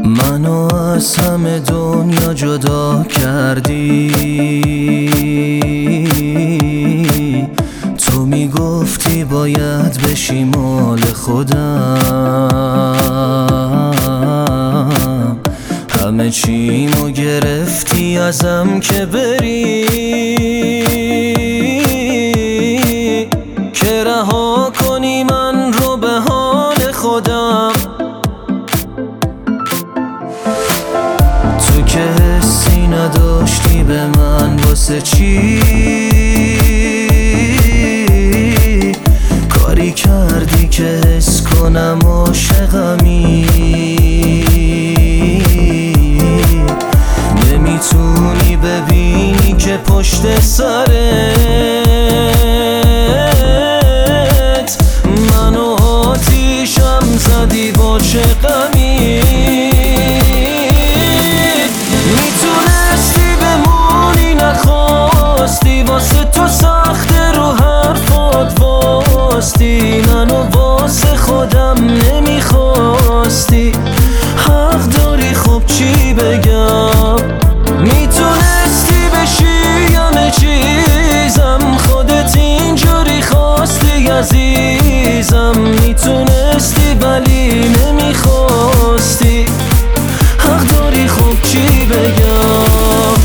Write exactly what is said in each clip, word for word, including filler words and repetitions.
منو از همه دنیا جدا کردی، تو میگفتی باید بشی مال خودم، همه چیمو گرفتی ازم که بری، که رها کنی من رو به حال خودم. تو که حسی نداشتی به من، واسه چی کاری کردی که حس کنم عاشقمی؟ نمیتونی ببینی که پشت سرت منو آتیشم زدی، با چه غمی؟ میتونستی بمونی نخواستی، واسه تو سخته رو حرفات واستی، منو واسه خودم نمیخواستی. حق داری خب چی بگم؟ میتونستی بشی همه چیزم، خودت اینجوری خواستی عزیزم، میتونستی ولی نمیخواستی. حق داری خب چی بگم؟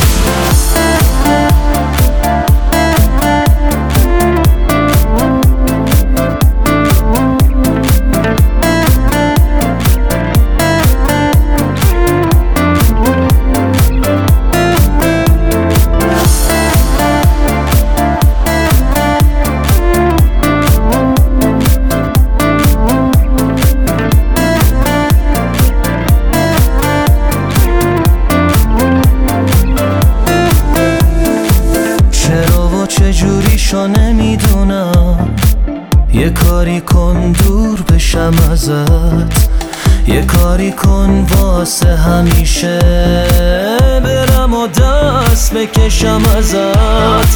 چجوریشو نمیدونم، یه کاری کن دور بشم ازت، یه کاری کن واسه همیشه برم و دست بکشم ازت.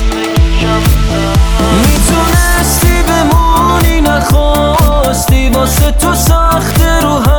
میتونستی بمونی نخواستی، واسه تو سخته رو